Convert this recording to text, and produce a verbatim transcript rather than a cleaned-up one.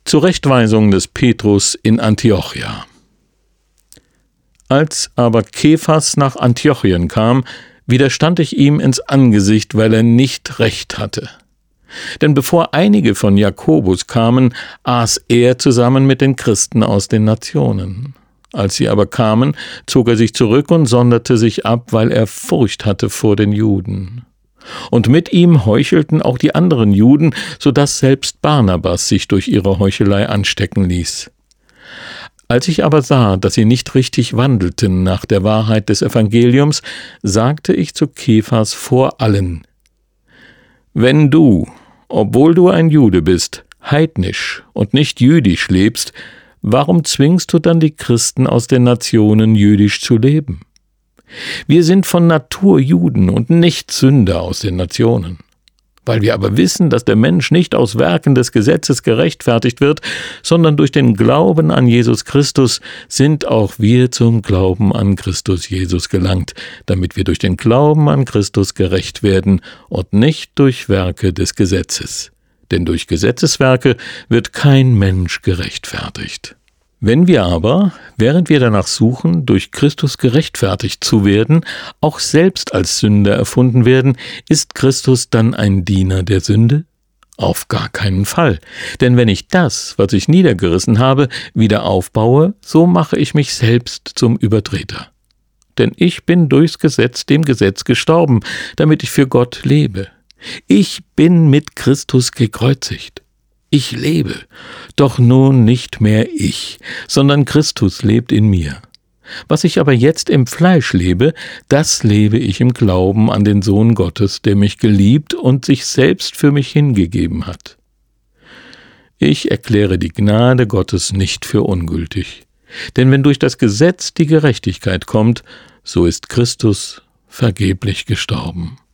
Zurechtweisung des Petrus in Antiochia. Als aber Kephas nach Antiochien kam, widerstand ich ihm ins Angesicht, weil er nicht recht hatte. Denn bevor einige von Jakobus kamen, aß er zusammen mit den Christen aus den Nationen. Als sie aber kamen, zog er sich zurück und sonderte sich ab, weil er Furcht hatte vor den Juden. Und mit ihm heuchelten auch die anderen Juden, so dass selbst Barnabas sich durch ihre Heuchelei anstecken ließ. Als ich aber sah, dass sie nicht richtig wandelten nach der Wahrheit des Evangeliums, sagte ich zu Kephas vor allen: Wenn du, obwohl du ein Jude bist, heidnisch und nicht jüdisch lebst, warum zwingst du dann die Christen aus den Nationen, jüdisch zu leben? Wir sind von Natur Juden und nicht Sünder aus den Nationen. Weil wir aber wissen, dass der Mensch nicht aus Werken des Gesetzes gerechtfertigt wird, sondern durch den Glauben an Jesus Christus, sind auch wir zum Glauben an Christus Jesus gelangt, damit wir durch den Glauben an Christus gerecht werden und nicht durch Werke des Gesetzes. Denn durch Gesetzeswerke wird kein Mensch gerechtfertigt. Wenn wir aber, während wir danach suchen, durch Christus gerechtfertigt zu werden, auch selbst als Sünder erfunden werden, ist Christus dann ein Diener der Sünde? Auf gar keinen Fall. Denn wenn ich das, was ich niedergerissen habe, wieder aufbaue, so mache ich mich selbst zum Übertreter. Denn ich bin durchs Gesetz dem Gesetz gestorben, damit ich für Gott lebe. Ich bin mit Christus gekreuzigt. Ich lebe, doch nun nicht mehr ich, sondern Christus lebt in mir. Was ich aber jetzt im Fleisch lebe, das lebe ich im Glauben an den Sohn Gottes, der mich geliebt und sich selbst für mich hingegeben hat. Ich erkläre die Gnade Gottes nicht für ungültig, denn wenn durch das Gesetz die Gerechtigkeit kommt, so ist Christus vergeblich gestorben.